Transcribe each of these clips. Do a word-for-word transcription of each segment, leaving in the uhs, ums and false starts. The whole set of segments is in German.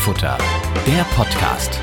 Heilfutter, der Podcast.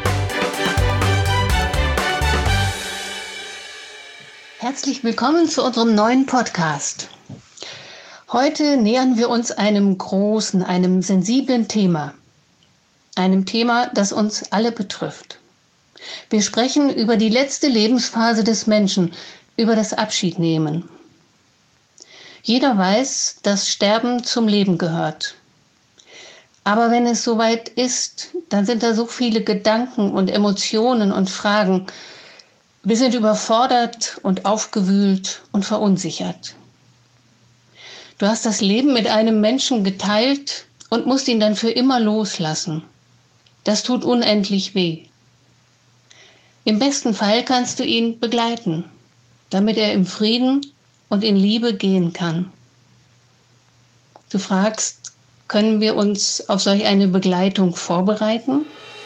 Herzlich willkommen zu unserem neuen Podcast. Heute nähern wir uns einem großen, einem sensiblen Thema. Einem Thema, das uns alle betrifft. Wir sprechen über die letzte Lebensphase des Menschen, über das Abschiednehmen. Jeder weiß, dass Sterben zum Leben gehört. Aber wenn es soweit ist, dann sind da so viele Gedanken und Emotionen und Fragen. Wir sind überfordert und aufgewühlt und verunsichert. Du hast das Leben mit einem Menschen geteilt und musst ihn dann für immer loslassen. Das tut unendlich weh. Im besten Fall kannst du ihn begleiten, damit er im Frieden und in Liebe gehen kann. Du fragst, können wir uns auf solch eine Begleitung vorbereiten?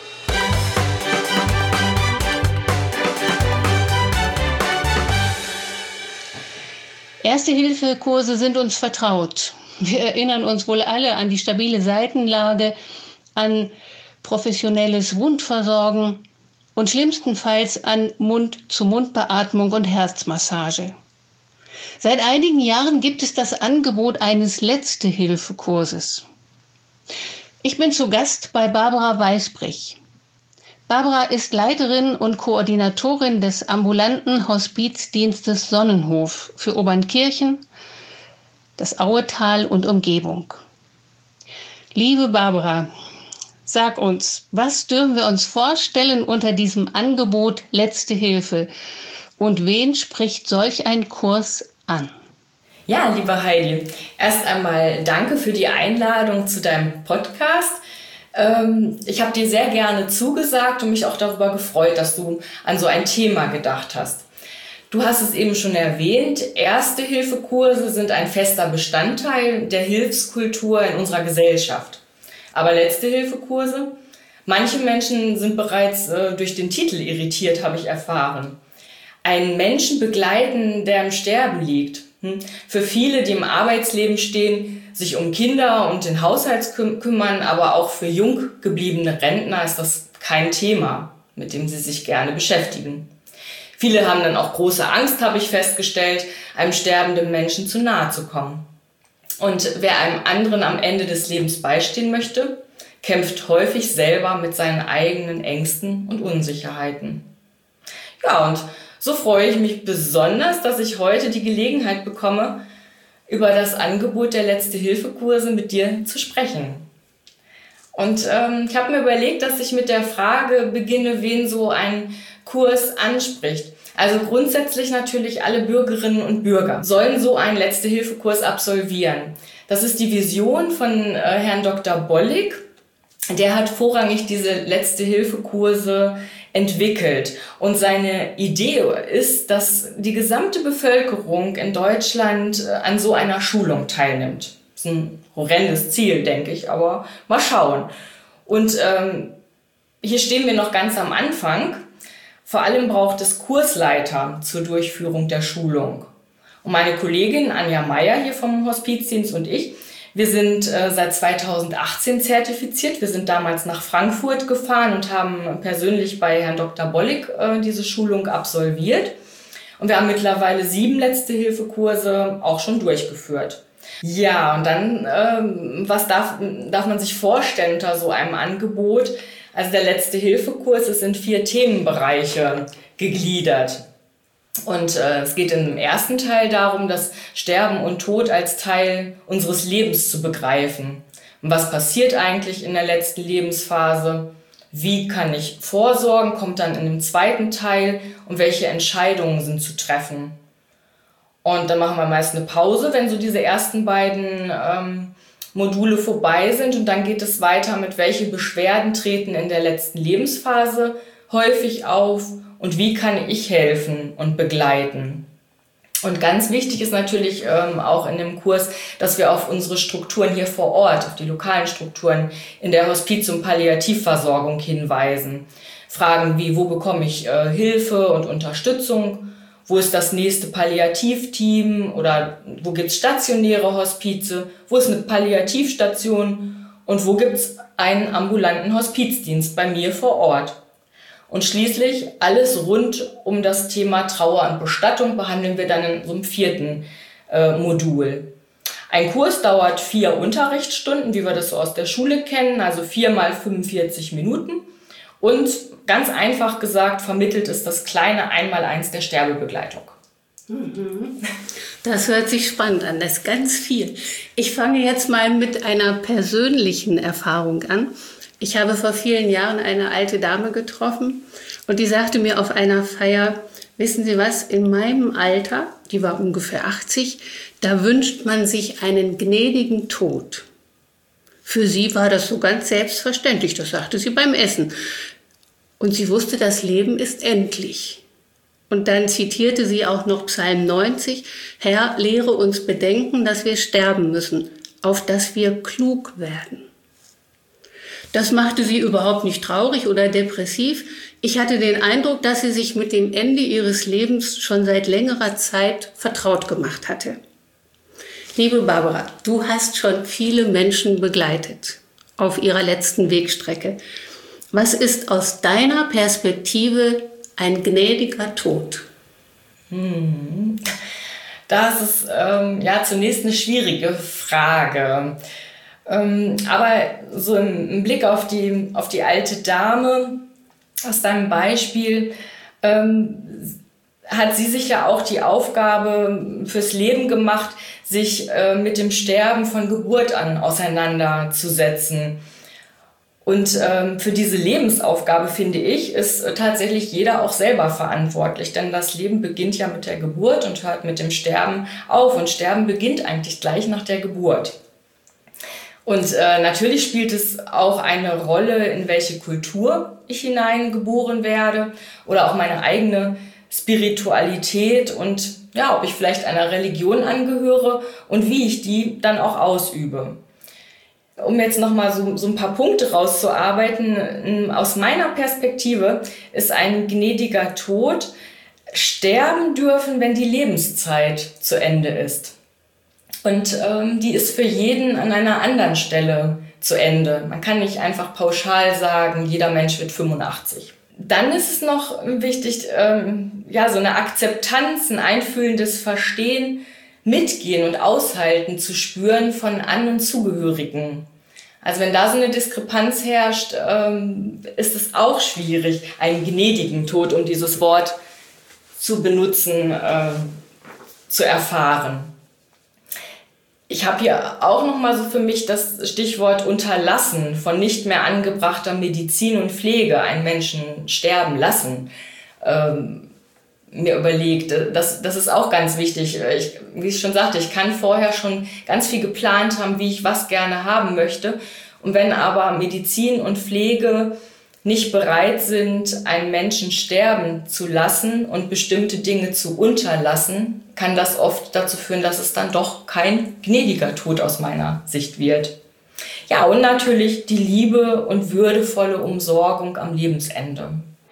Erste-Hilfe-Kurse sind uns vertraut. Wir erinnern uns wohl alle an die stabile Seitenlage, an professionelles Wundversorgen und schlimmstenfalls an Mund-zu-Mund-Beatmung und Herzmassage. Seit einigen Jahren gibt es das Angebot eines Letzte-Hilfe-Kurses. Ich bin zu Gast bei Barbara Weisbrich. Barbara ist Leiterin und Koordinatorin des ambulanten Hospizdienstes Sonnenhof für Obernkirchen, das Auetal und Umgebung. Liebe Barbara, sag uns, was dürfen wir uns vorstellen unter diesem Angebot Letzte Hilfe und wen spricht solch ein Kurs an? Ja, liebe Heidi, erst einmal danke für die Einladung zu deinem Podcast. Ähm, ich habe dir sehr gerne zugesagt und mich auch darüber gefreut, dass du an so ein Thema gedacht hast. Du hast es eben schon erwähnt, Erste-Hilfe-Kurse sind ein fester Bestandteil der Hilfskultur in unserer Gesellschaft. Aber Letzte-Hilfe-Kurse? Manche Menschen sind bereits äh, durch den Titel irritiert, habe ich erfahren. Einen Menschen begleiten, der im Sterben liegt. Für viele, die im Arbeitsleben stehen, sich um Kinder und den Haushalt küm- kümmern, aber auch für jung gebliebene Rentner ist das kein Thema, mit dem sie sich gerne beschäftigen. Viele haben dann auch große Angst, habe ich festgestellt, einem sterbenden Menschen zu nahe zu kommen. Und wer einem anderen am Ende des Lebens beistehen möchte, kämpft häufig selber mit seinen eigenen Ängsten und Unsicherheiten. Ja, und so freue ich mich besonders, dass ich heute die Gelegenheit bekomme, über das Angebot der Letzte-Hilfe-Kurse mit dir zu sprechen. Und ähm, ich habe mir überlegt, dass ich mit der Frage beginne, wen so ein Kurs anspricht. Also grundsätzlich natürlich alle Bürgerinnen und Bürger sollen so einen Letzte-Hilfe-Kurs absolvieren. Das ist die Vision von äh, Herrn Doktor Bollig. Der hat vorrangig diese Letzte-Hilfe-Kurse entwickelt. Und seine Idee ist, dass die gesamte Bevölkerung in Deutschland an so einer Schulung teilnimmt. Das ist ein horrendes Ziel, denke ich, aber mal schauen. Und ähm, hier stehen wir noch ganz am Anfang. Vor allem braucht es Kursleiter zur Durchführung der Schulung. Und meine Kollegin Anja Meier hier vom Hospizdienst und ich, wir sind äh, seit zweitausendachtzehn zertifiziert. Wir sind damals nach Frankfurt gefahren und haben persönlich bei Herrn Doktor Bollig äh, diese Schulung absolviert. Und wir haben mittlerweile sieben Letzte-Hilfe-Kurse auch schon durchgeführt. Ja, und dann, ähm, was darf, darf man sich vorstellen unter so einem Angebot? Also der Letzte-Hilfe-Kurs ist in vier Themenbereiche gegliedert. Und äh, es geht im ersten Teil darum, das Sterben und Tod als Teil unseres Lebens zu begreifen. Und was passiert eigentlich in der letzten Lebensphase? Wie kann ich vorsorgen? Kommt dann in dem zweiten Teil. Und welche Entscheidungen sind zu treffen? Und dann machen wir meist eine Pause, wenn so diese ersten beiden ähm, Module vorbei sind. Und dann geht es weiter mit, welche Beschwerden treten in der letzten Lebensphase häufig auf. Und wie kann ich helfen und begleiten? Und ganz wichtig ist natürlich ähm, auch in dem Kurs, dass wir auf unsere Strukturen hier vor Ort, auf die lokalen Strukturen in der Hospiz- und Palliativversorgung hinweisen. Fragen wie, wo bekomme ich äh, Hilfe und Unterstützung? Wo ist das nächste Palliativteam? Oder wo gibt es stationäre Hospize? Wo ist eine Palliativstation? Und wo gibt's einen ambulanten Hospizdienst? Bei mir vor Ort. Und schließlich alles rund um das Thema Trauer und Bestattung behandeln wir dann in so einem vierten äh, Modul. Ein Kurs dauert vier Unterrichtsstunden, wie wir das so aus der Schule kennen, also vier mal fünfundvierzig Minuten. Und ganz einfach gesagt, vermittelt ist das kleine Einmaleins der Sterbebegleitung. Das hört sich spannend an, das ist ganz viel. Ich fange jetzt mal mit einer persönlichen Erfahrung an. Ich habe vor vielen Jahren eine alte Dame getroffen und die sagte mir auf einer Feier, wissen Sie was, in meinem Alter, die war ungefähr achtzig, da wünscht man sich einen gnädigen Tod. Für sie war das so ganz selbstverständlich, das sagte sie beim Essen. Und sie wusste, das Leben ist endlich. Und dann zitierte sie auch noch Psalm neunzig, Herr, lehre uns bedenken, dass wir sterben müssen, auf dass wir klug werden. Das machte sie überhaupt nicht traurig oder depressiv. Ich hatte den Eindruck, dass sie sich mit dem Ende ihres Lebens schon seit längerer Zeit vertraut gemacht hatte. Liebe Barbara, du hast schon viele Menschen begleitet auf ihrer letzten Wegstrecke. Was ist aus deiner Perspektive ein gnädiger Tod? Hm. Das ist ähm, ja zunächst eine schwierige Frage. Ähm, aber so im, im Blick auf die, auf die alte Dame aus deinem Beispiel ähm, hat sie sich ja auch die Aufgabe fürs Leben gemacht, sich äh, mit dem Sterben von Geburt an auseinanderzusetzen. Und ähm, für diese Lebensaufgabe, finde ich, ist äh, tatsächlich jeder auch selber verantwortlich. Denn das Leben beginnt ja mit der Geburt und hört mit dem Sterben auf. Und Sterben beginnt eigentlich gleich nach der Geburt. Und äh, natürlich spielt es auch eine Rolle, in welche Kultur ich hineingeboren werde oder auch meine eigene Spiritualität und ja, ob ich vielleicht einer Religion angehöre und wie ich die dann auch ausübe. Um jetzt nochmal so, so ein paar Punkte rauszuarbeiten, aus meiner Perspektive ist ein gnädiger Tod sterben dürfen, wenn die Lebenszeit zu Ende ist. Und ähm, die ist für jeden an einer anderen Stelle zu Ende. Man kann nicht einfach pauschal sagen, jeder Mensch wird fünfundachtzig. Dann ist es noch wichtig, ähm, ja, so eine Akzeptanz, ein einfühlendes Verstehen, Mitgehen und Aushalten zu spüren von An- und Zugehörigen. Also wenn da so eine Diskrepanz herrscht, ähm, ist es auch schwierig, einen gnädigen Tod, um dieses Wort zu benutzen, äh, zu erfahren. Ich habe hier auch noch mal so für mich das Stichwort Unterlassen von nicht mehr angebrachter Medizin und Pflege, einen Menschen sterben lassen, ähm, mir überlegt. Das, das ist auch ganz wichtig. Ich, wie ich schon sagte, ich kann vorher schon ganz viel geplant haben, wie ich was gerne haben möchte. Und wenn aber Medizin und Pflege nicht bereit sind, einen Menschen sterben zu lassen und bestimmte Dinge zu unterlassen, kann das oft dazu führen, dass es dann doch kein gnädiger Tod aus meiner Sicht wird. Ja, und natürlich die Liebe und würdevolle Umsorgung am Lebensende.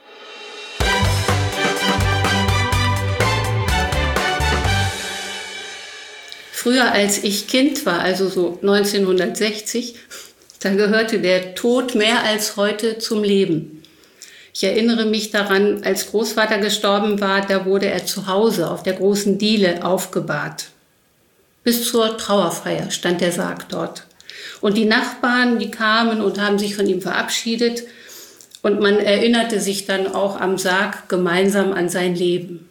Früher, als ich Kind war, also so neunzehnhundertsechzig, da gehörte der Tod mehr als heute zum Leben. Ich erinnere mich daran, als Großvater gestorben war, da wurde er zu Hause auf der großen Diele aufgebahrt. Bis zur Trauerfeier stand der Sarg dort. Und die Nachbarn, die kamen und haben sich von ihm verabschiedet. Und man erinnerte sich dann auch am Sarg gemeinsam an sein Leben.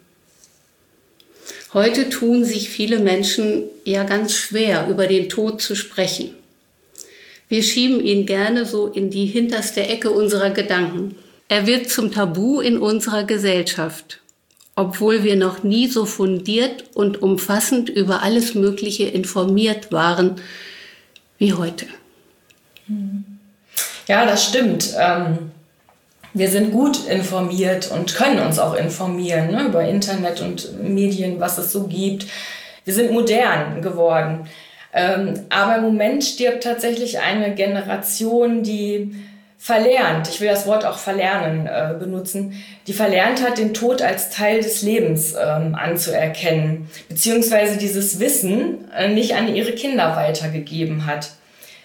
Heute tun sich viele Menschen ja ganz schwer, über den Tod zu sprechen. Wir schieben ihn gerne so in die hinterste Ecke unserer Gedanken. Er wird zum Tabu in unserer Gesellschaft, obwohl wir noch nie so fundiert und umfassend über alles Mögliche informiert waren wie heute. Ja, das stimmt. Ähm, wir sind gut informiert und können uns auch informieren, ne, über Internet und Medien, was es so gibt. Wir sind modern geworden. Ähm, aber im Moment stirbt tatsächlich eine Generation, die verlernt, ich will das Wort auch verlernen äh, benutzen, die verlernt hat, den Tod als Teil des Lebens ähm, anzuerkennen, beziehungsweise dieses Wissen äh, nicht an ihre Kinder weitergegeben hat. Es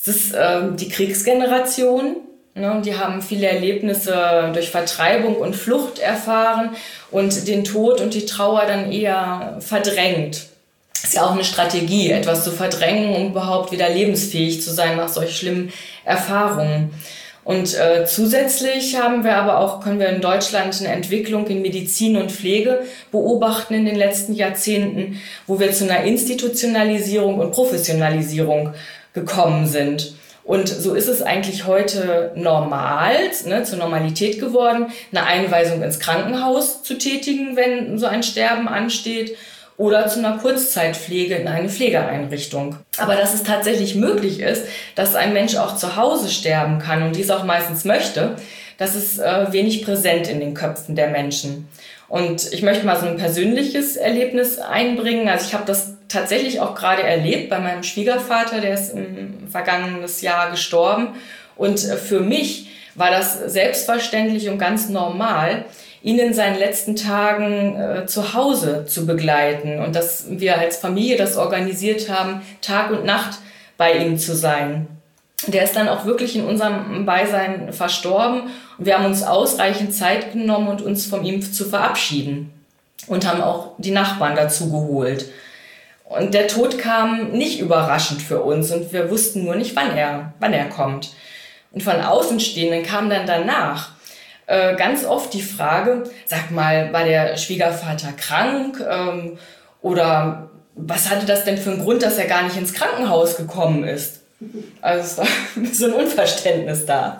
Es ist äh, die Kriegsgeneration. Ne? Die haben viele Erlebnisse durch Vertreibung und Flucht erfahren und den Tod und die Trauer dann eher verdrängt. Ist ja auch eine Strategie, etwas zu verdrängen, um überhaupt wieder lebensfähig zu sein nach solch schlimmen Erfahrungen. Und äh, zusätzlich haben wir aber auch, können wir in Deutschland eine Entwicklung in Medizin und Pflege beobachten in den letzten Jahrzehnten, wo wir zu einer Institutionalisierung und Professionalisierung gekommen sind. Und so ist es eigentlich heute normal, ne, zur Normalität geworden, eine Einweisung ins Krankenhaus zu tätigen, wenn so ein Sterben ansteht, oder zu einer Kurzzeitpflege in eine Pflegeeinrichtung. Aber dass es tatsächlich möglich ist, dass ein Mensch auch zu Hause sterben kann und dies auch meistens möchte, das ist äh, wenig präsent in den Köpfen der Menschen. Und ich möchte mal so ein persönliches Erlebnis einbringen. Also ich habe das tatsächlich auch gerade erlebt bei meinem Schwiegervater, der ist im vergangenen Jahr gestorben. Und äh, für mich war das selbstverständlich und ganz normal, ihn in seinen letzten Tagen äh, zu Hause zu begleiten und dass wir als Familie das organisiert haben, Tag und Nacht bei ihm zu sein. Der ist dann auch wirklich in unserem Beisein verstorben und wir haben uns ausreichend Zeit genommen und uns von ihm zu verabschieden und haben auch die Nachbarn dazu geholt. Und der Tod kam nicht überraschend für uns und wir wussten nur nicht, wann er, wann er kommt. Und von Außenstehenden kam dann danach ganz oft die Frage, sag mal, war der Schwiegervater krank ähm, oder was hatte das denn für einen Grund, dass er gar nicht ins Krankenhaus gekommen ist? Also es war so ein Unverständnis da.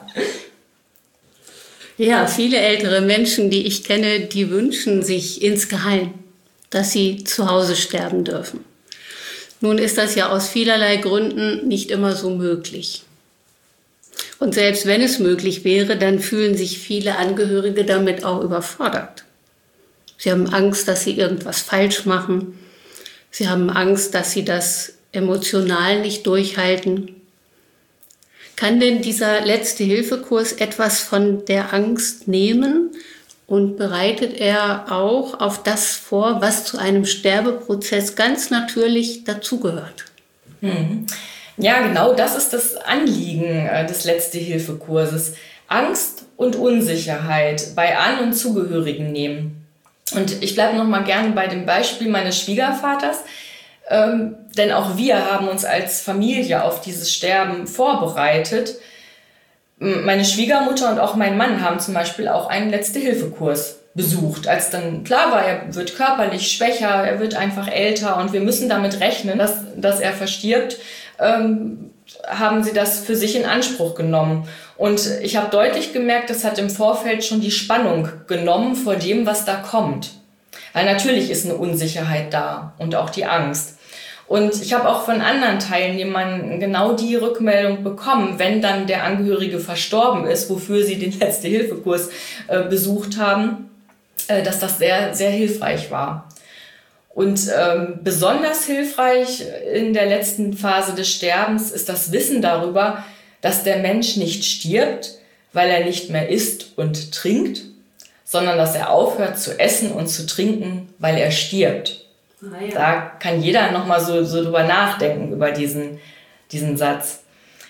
Ja, viele ältere Menschen, die ich kenne, die wünschen sich insgeheim, dass sie zu Hause sterben dürfen. Nun ist das ja aus vielerlei Gründen nicht immer so möglich. Und selbst wenn es möglich wäre, dann fühlen sich viele Angehörige damit auch überfordert. Sie haben Angst, dass sie irgendwas falsch machen. Sie haben Angst, dass sie das emotional nicht durchhalten. Kann denn dieser Letzte-Hilfe-Kurs etwas von der Angst nehmen und bereitet er auch auf das vor, was zu einem Sterbeprozess ganz natürlich dazugehört? Mhm. Ja, genau das ist das Anliegen äh, des Letzte-Hilfe-Kurses. Angst und Unsicherheit bei An- und Zugehörigen nehmen. Und ich bleibe noch mal gerne bei dem Beispiel meines Schwiegervaters, ähm, denn auch wir haben uns als Familie auf dieses Sterben vorbereitet. Meine Schwiegermutter und auch mein Mann haben zum Beispiel auch einen Letzte-Hilfe-Kurs besucht, als dann klar war, er wird körperlich schwächer, er wird einfach älter und wir müssen damit rechnen, dass, dass er verstirbt, ähm, haben sie das für sich in Anspruch genommen. Und ich habe deutlich gemerkt, das hat im Vorfeld schon die Spannung genommen vor dem, was da kommt. Weil natürlich ist eine Unsicherheit da und auch die Angst. Und ich habe auch von anderen Teilnehmern genau die Rückmeldung bekommen, wenn dann der Angehörige verstorben ist, wofür sie den Letzte-Hilfe-Kurs äh, besucht haben, äh, dass das sehr, sehr hilfreich war. Und ähm, besonders hilfreich in der letzten Phase des Sterbens ist das Wissen darüber, dass der Mensch nicht stirbt, weil er nicht mehr isst und trinkt, sondern dass er aufhört zu essen und zu trinken, weil er stirbt. Ah, ja. Da kann jeder nochmal so, so drüber nachdenken, über diesen, diesen Satz.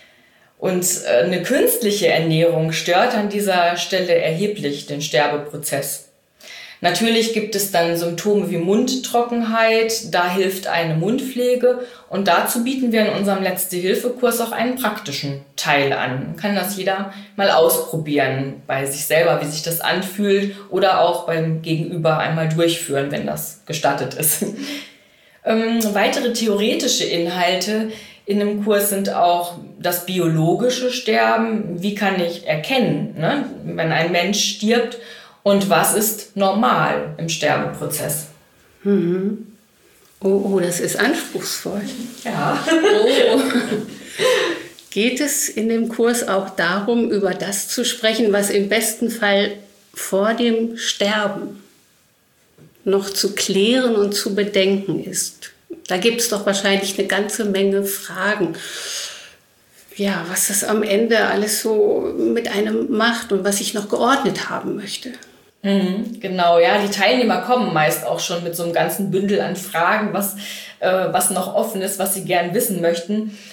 Und äh, eine künstliche Ernährung stört an dieser Stelle erheblich den Sterbeprozess. Natürlich gibt es dann Symptome wie Mundtrockenheit, da hilft eine Mundpflege und dazu bieten wir in unserem Letzte-Hilfe-Kurs auch einen praktischen Teil an. Man kann das jeder mal ausprobieren bei sich selber, wie sich das anfühlt oder auch beim Gegenüber einmal durchführen, wenn das gestattet ist. ähm, weitere theoretische Inhalte in dem Kurs sind auch das biologische Sterben. Wie kann ich erkennen, ne, wenn ein Mensch stirbt? Und was ist normal im Sterbeprozess? Mhm. Oh, oh, das ist anspruchsvoll. Ja. Oh. Geht es in dem Kurs auch darum, über das zu sprechen, was im besten Fall vor dem Sterben noch zu klären und zu bedenken ist? Da gibt es doch wahrscheinlich eine ganze Menge Fragen. Ja, was das am Ende alles so mit einem macht und was ich noch geordnet haben möchte. Mhm, genau, ja, die Teilnehmer kommen meist auch schon mit so einem ganzen Bündel an Fragen, was, äh, was noch offen ist, was sie gern wissen möchten.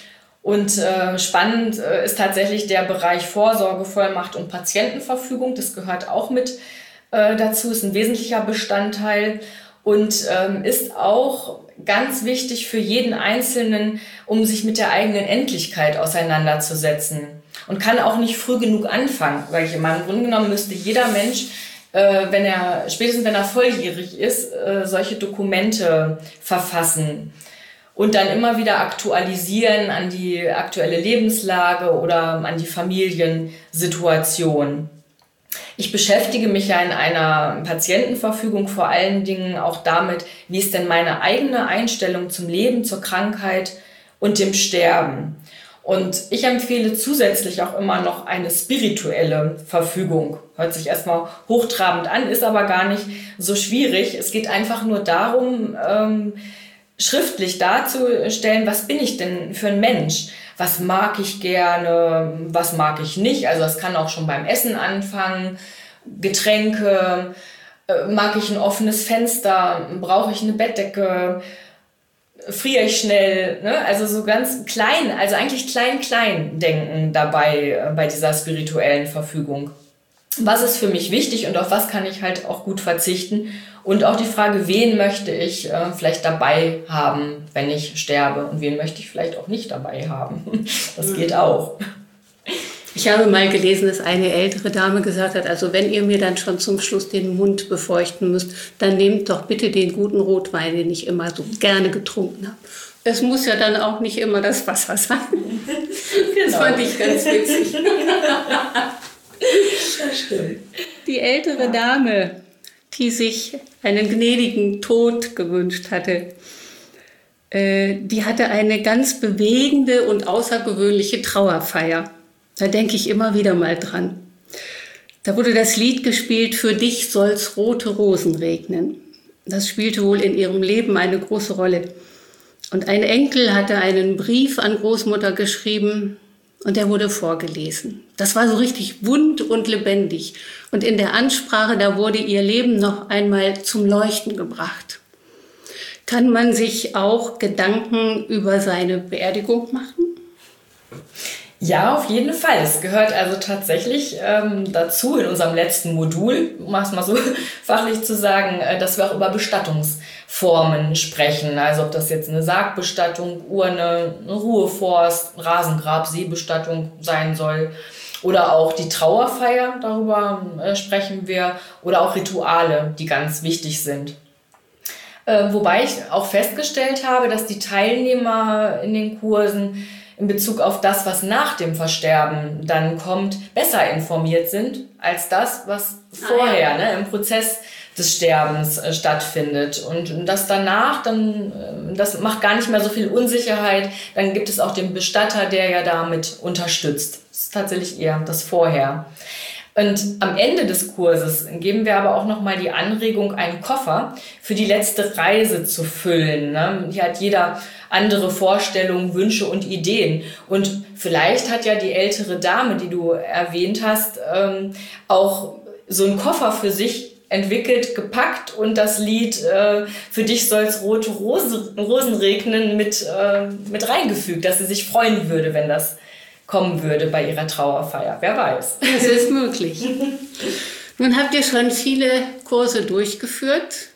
Und äh, spannend äh, ist tatsächlich der Bereich Vorsorgevollmacht und Patientenverfügung. Das gehört auch mit äh, dazu, ist ein wesentlicher Bestandteil und ähm, ist auch ganz wichtig für jeden Einzelnen, um sich mit der eigenen Endlichkeit auseinanderzusetzen. Und kann auch nicht früh genug anfangen, sage ich immer. Im Grunde genommen müsste jeder Mensch, äh, wenn er spätestens wenn er volljährig ist, äh, solche Dokumente verfassen. Und dann immer wieder aktualisieren an die aktuelle Lebenslage oder an die Familiensituation. Ich beschäftige mich ja in einer Patientenverfügung vor allen Dingen auch damit, wie ist denn meine eigene Einstellung zum Leben, zur Krankheit und dem Sterben. Und ich empfehle zusätzlich auch immer noch eine spirituelle Verfügung. Hört sich erstmal hochtrabend an, ist aber gar nicht so schwierig. Es geht einfach nur darum, ähm, schriftlich darzustellen, was bin ich denn für ein Mensch? Was mag ich gerne, was mag ich nicht? Also das kann auch schon beim Essen anfangen. Getränke, äh, mag ich ein offenes Fenster, brauche ich eine Bettdecke, friere ich schnell, ne? Also so ganz klein, also eigentlich klein-klein denken dabei äh, bei dieser spirituellen Verfügung. Was ist für mich wichtig und auf was kann ich halt auch gut verzichten? Und auch die Frage, wen möchte ich äh, vielleicht dabei haben, wenn ich sterbe? Und wen möchte ich vielleicht auch nicht dabei haben? Das geht auch. Ich habe mal gelesen, dass eine ältere Dame gesagt hat, also wenn ihr mir dann schon zum Schluss den Mund befeuchten müsst, dann nehmt doch bitte den guten Rotwein, den ich immer so gerne getrunken habe. Es muss ja dann auch nicht immer das Wasser sein. Genau. Das fand ich ganz witzig. Das stimmt. Die ältere ja. Dame, die sich einen gnädigen Tod gewünscht hatte, äh, die hatte eine ganz bewegende und außergewöhnliche Trauerfeier. Da denke ich immer wieder mal dran. Da wurde das Lied gespielt, für dich soll's rote Rosen regnen. Das spielte wohl in ihrem Leben eine große Rolle. Und ein Enkel hatte einen Brief an Großmutter geschrieben und der wurde vorgelesen. Das war so richtig bunt und lebendig. Und in der Ansprache, da wurde ihr Leben noch einmal zum Leuchten gebracht. Kann man sich auch Gedanken über seine Beerdigung machen? Ja, auf jeden Fall. Es gehört also tatsächlich ähm, dazu in unserem letzten Modul, um es mal so fachlich zu sagen, äh, dass wir auch über Bestattungsformen sprechen. Also ob das jetzt eine Sargbestattung, Urne, eine Ruheforst, Rasengrab, Seebestattung sein soll. Oder auch die Trauerfeier, darüber äh, sprechen wir. Oder auch Rituale, die ganz wichtig sind. Äh, wobei ich auch festgestellt habe, dass die Teilnehmer in den Kursen in Bezug auf das, was nach dem Versterben dann kommt, besser informiert sind als das, was vorher, ah, ja. ne, im Prozess des Sterbens äh, stattfindet. Und, und das danach, dann, äh, das macht gar nicht mehr so viel Unsicherheit. Dann gibt es auch den Bestatter, der ja damit unterstützt. Das ist tatsächlich eher das Vorher. Und am Ende des Kurses geben wir aber auch nochmal die Anregung, einen Koffer für die letzte Reise zu füllen. Ne? Hier hat jeder andere Vorstellungen, Wünsche und Ideen. Und vielleicht hat ja die ältere Dame, die du erwähnt hast, ähm, auch so einen Koffer für sich entwickelt, gepackt und das Lied äh, für dich soll's rote Rose, Rosen regnen mit, äh, mit reingefügt, dass sie sich freuen würde, wenn das kommen würde bei ihrer Trauerfeier. Wer weiß. Das ist möglich. Nun habt ihr schon viele Kurse durchgeführt.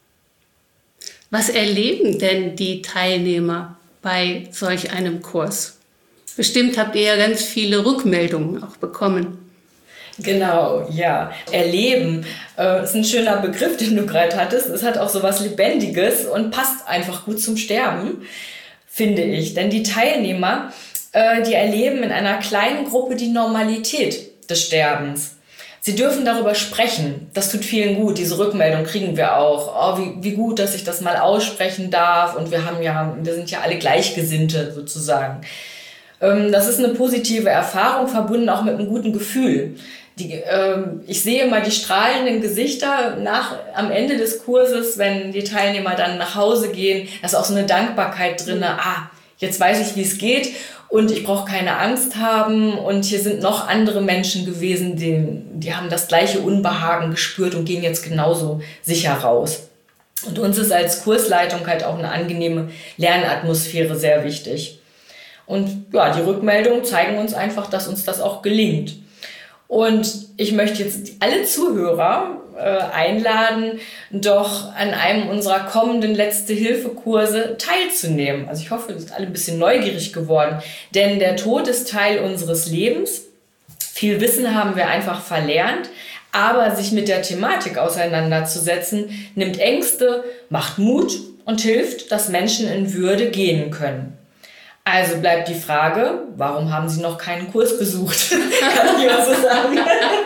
Was erleben denn die Teilnehmer bei solch einem Kurs? Bestimmt habt ihr ja ganz viele Rückmeldungen auch bekommen. Genau, ja. Erleben äh, ist ein schöner Begriff, den du gerade hattest. Es hat auch so was Lebendiges und passt einfach gut zum Sterben, finde ich. Denn die Teilnehmer, äh, die erleben in einer kleinen Gruppe die Normalität des Sterbens. Sie dürfen darüber sprechen. Das tut vielen gut. Diese Rückmeldung kriegen wir auch. Oh, wie, wie gut, dass ich das mal aussprechen darf. Und wir haben ja, wir sind ja alle Gleichgesinnte sozusagen. Ähm, das ist eine positive Erfahrung, verbunden auch mit einem guten Gefühl. Die, ähm, ich sehe immer die strahlenden Gesichter nach, am Ende des Kurses, wenn die Teilnehmer dann nach Hause gehen. Da ist auch so eine Dankbarkeit drin. Ah, jetzt weiß ich, wie es geht. Und ich brauche keine Angst haben. Und hier sind noch andere Menschen gewesen, die, die haben das gleiche Unbehagen gespürt und gehen jetzt genauso sicher raus. Und uns ist als Kursleitung halt auch eine angenehme Lernatmosphäre sehr wichtig. Und ja, die Rückmeldungen zeigen uns einfach, dass uns das auch gelingt. Und ich möchte jetzt alle Zuhörer äh, einladen, doch an einem unserer kommenden Letzte-Hilfe-Kurse teilzunehmen. Also ich hoffe, wir sind alle ein bisschen neugierig geworden, denn der Tod ist Teil unseres Lebens. Viel Wissen haben wir einfach verlernt, aber sich mit der Thematik auseinanderzusetzen, nimmt Ängste, macht Mut und hilft, dass Menschen in Würde gehen können. Also bleibt die Frage, warum haben Sie noch keinen Kurs besucht? Kann ich was so sagen?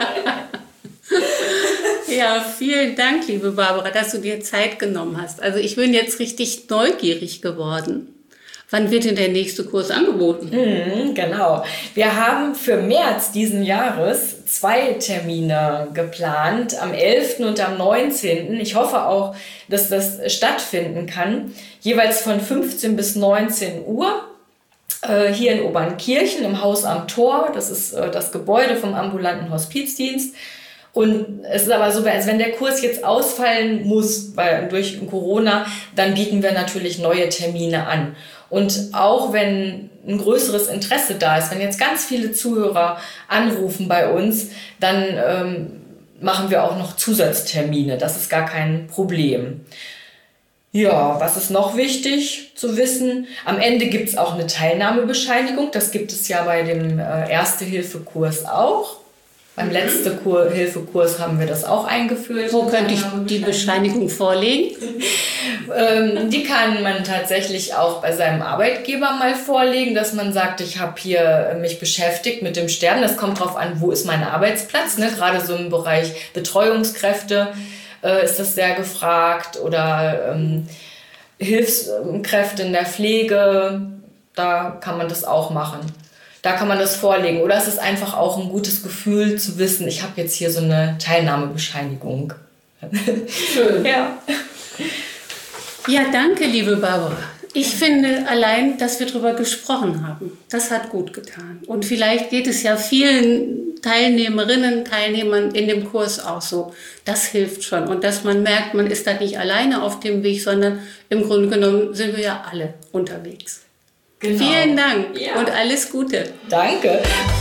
Ja, vielen Dank, liebe Barbara, dass du dir Zeit genommen hast. Also ich bin jetzt richtig neugierig geworden. Wann wird denn der nächste Kurs angeboten? Mhm, genau. Wir haben für März diesen Jahres zwei Termine geplant, am elften und am neunzehnten Ich hoffe auch, dass das stattfinden kann, jeweils von fünfzehn bis neunzehn Uhr. Hier in Obernkirchen im Haus am Tor. Das ist das Gebäude vom ambulanten Hospizdienst. Und es ist aber so, als wenn der Kurs jetzt ausfallen muss, weil durch Corona, dann bieten wir natürlich neue Termine an. Und auch wenn ein größeres Interesse da ist, wenn jetzt ganz viele Zuhörer anrufen bei uns, dann ähm, machen wir auch noch Zusatztermine. Das ist gar kein Problem. Ja, was ist noch wichtig zu wissen? Am Ende gibt es auch eine Teilnahmebescheinigung. Das gibt es ja bei dem äh, Erste-Hilfe-Kurs auch. Beim mhm. Letzte-Hilfe-Kurs haben wir das auch eingeführt. Wo könnte ich die Bescheinigung vorlegen? ähm, die kann man tatsächlich auch bei seinem Arbeitgeber mal vorlegen, dass man sagt, ich habe hier mich beschäftigt mit dem Sterben. Das kommt drauf an, wo ist mein Arbeitsplatz, ne? Gerade so im Bereich Betreuungskräfte ist das sehr gefragt oder ähm, Hilfskräfte in der Pflege, da kann man das auch machen. Da kann man das vorlegen. Oder es ist einfach auch ein gutes Gefühl zu wissen, ich habe jetzt hier so eine Teilnahmebescheinigung. Schön. Ja. Ja, danke, liebe Barbara. Ich finde allein, dass wir darüber gesprochen haben, das hat gut getan. Und vielleicht geht es ja vielen Teilnehmerinnen, Teilnehmern in dem Kurs auch so. Das hilft schon. Und dass man merkt, man ist da nicht alleine auf dem Weg, sondern im Grunde genommen sind wir ja alle unterwegs. Genau. Vielen Dank ja. und alles Gute. Danke.